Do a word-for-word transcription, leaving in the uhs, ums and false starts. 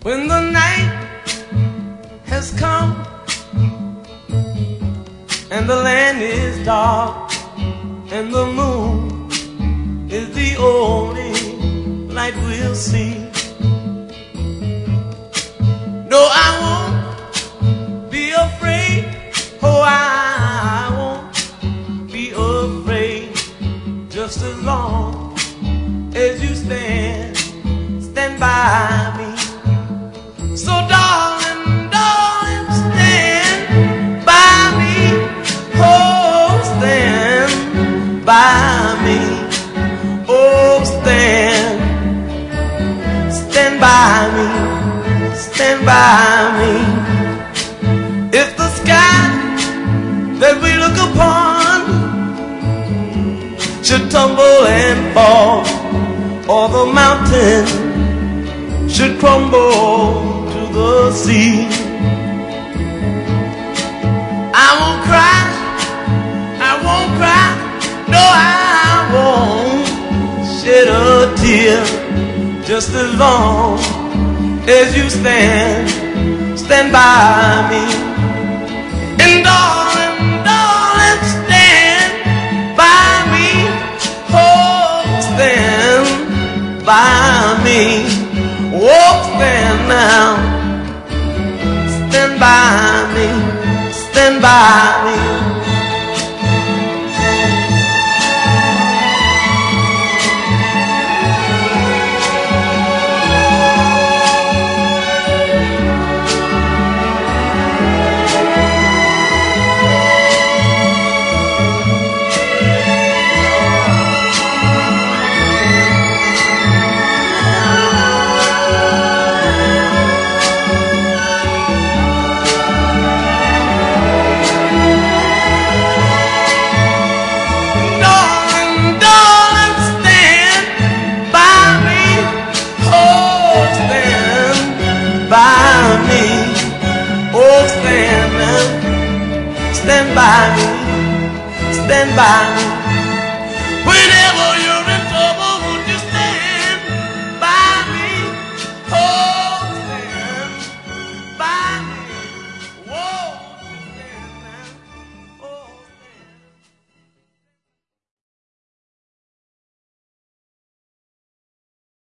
When the night has come and the land is dark and the moon is the only light we'll see. No, I won't be afraid. Oh, I won't be afraid. Just as long as you stand, stand by me. So darling, darling, stand by me. Oh, stand by me. Oh, stand, stand by me, stand by me. If the sky that we look upon should tumble and fall, or the mountain should crumble to the sea, I won't cry, I won't cry, no, I won't shed a tear. Just as long as you stand, stand by me. And darling, darling, stand by me. Oh, stand by me. Oh, stand now. Stand by me. Stand by me. Stand by me, stand by me.